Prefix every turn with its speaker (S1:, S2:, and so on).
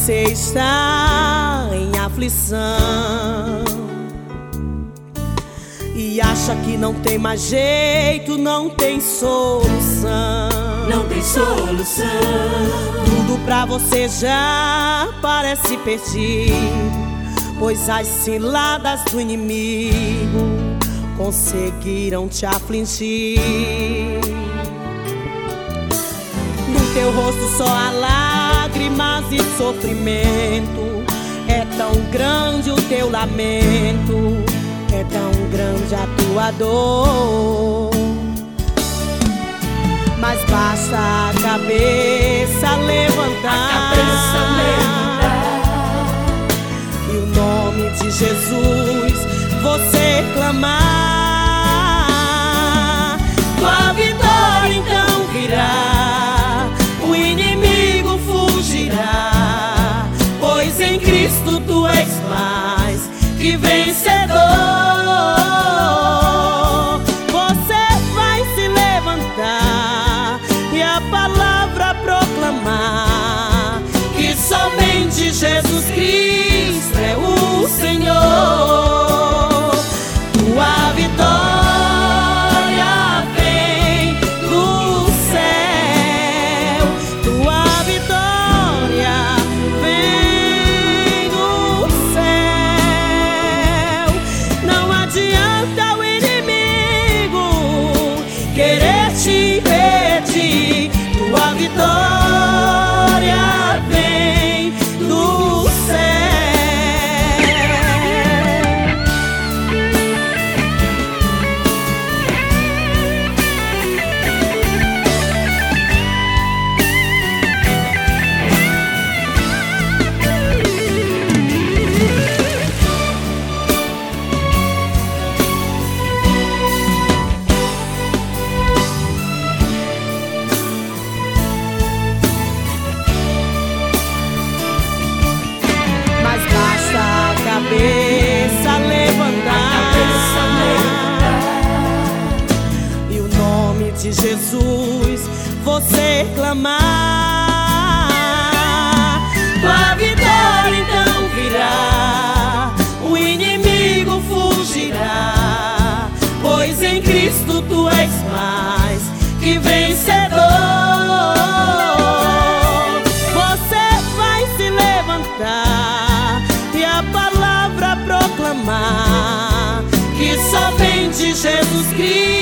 S1: você está em aflição e acha que não tem mais jeito, não tem solução.
S2: Não tem solução.
S1: Tudo pra você já parece perdido, pois as ciladas do inimigo conseguiram te afligir. No teu rosto só há lágrimas e sofrimento. É tão grande o teu lamento, é tão grande a tua dor. Mas basta a cabeça levantar, e o nome de Jesus você clamar. Tua vitória então virá, o inimigo fugirá, pois em Cristo tu és mais que vencedor. Você vai se levantar e a palavra proclamar que somente Jesus Cristo é o Senhor. Tua vitória vem do céu, tua vitória vem do céu. Não adianta o inimigo querer te impedir, tua vitória vem do céu. Cabeça levantar, e o nome de Jesus você clamar. Tua vitória então virá, o inimigo fugirá, pois em Cristo tu és mais que vencedor. Você vai se levantar e a palavra proclamar que somente Jesus Cristo